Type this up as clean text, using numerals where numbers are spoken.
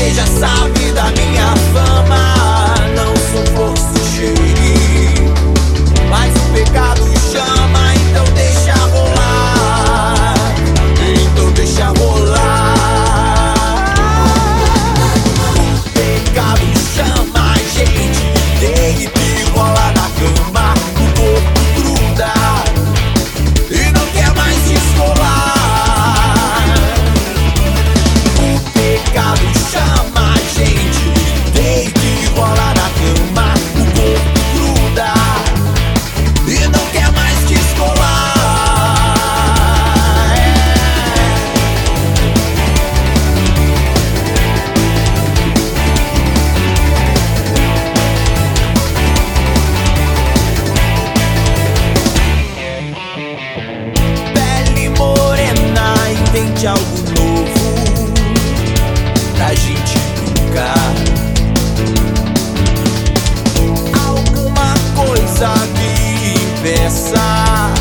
Você já sabe da minha fama, não sou flor que se cheire, mas o pecado chama, então deixa rolar, então deixa rolar. O pecado chama a gente, deita e rola na cama, o corpo gruda e não quer mais descolar. O pecado chama a gente, deita e rola na cama, o corpo gruda e não quer mais descolar. Pele morena, invente algo novo pra gente brincar. Alguma coisa que impeça